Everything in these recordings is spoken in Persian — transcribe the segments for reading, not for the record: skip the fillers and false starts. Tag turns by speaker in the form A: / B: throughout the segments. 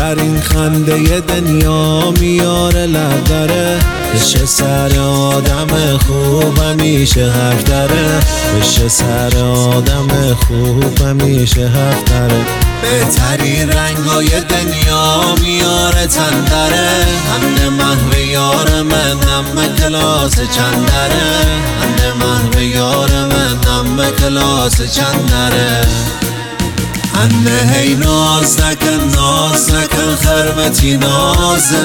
A: بهترین خنده دنیا میاره لب داره. بشه سر آدم خوب همیشه حرف داره. بشه سر آدم خوب همیشه حرف داره. بهترین رنگای دنیا میاره تن داره. هم محو یار من هم کلاس چند داره. هم محو یار من هم کلاس چند داره. انه هی ناز نکن خرمتی نازه.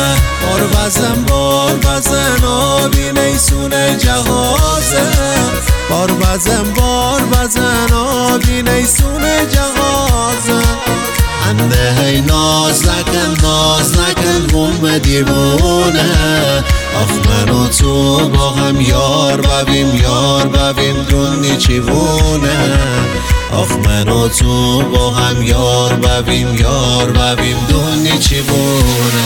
A: بار بزن آبی نیسون جهازه. بار بزن آبی نیسون جهازه. انه هی ناز نکن بوم دیوونه. آخ من و تو با هم یار ببیم دونی چیوونه. آخ من و تو با هم یار ببیم دونی چیوونه.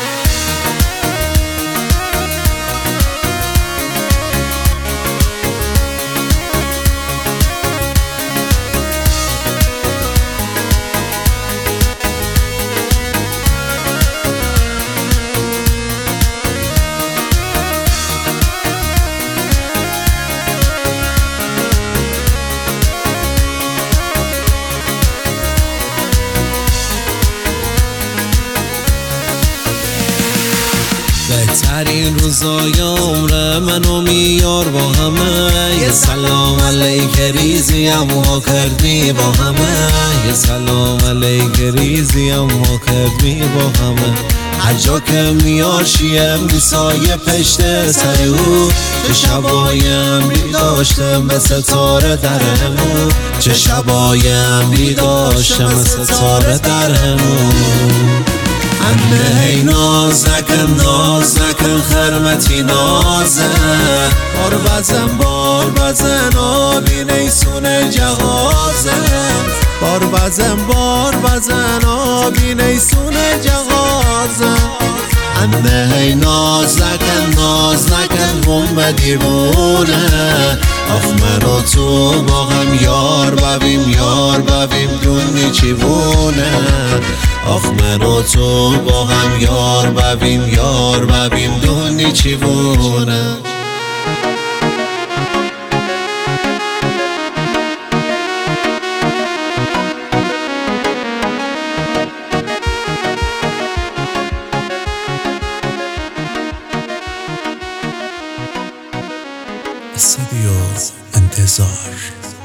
A: بهترین روزای عمر منو میار با همه. یه سلام علیک ریزی اما کردی با همه. یه سلام علیک ریزی اما کردی با همه. هر جا که میار شیم میسایه پشت سر او. چه شبای امری داشتم به ستاره در همون. چه شبای امری داشتم به ستاره در همون. انه هی ناز نکن خرمتی نازه. بار بزن آبی نیسون جهازه. بار بزن آبی نیسون جهازه. انه هی ناز نکن بوم دیوونه. آخ من و تو با هم یار ببیم دونی چیوونه. آخ من و تو با هم یار ببیم دونی چیوونه.
B: استودیو انتظار.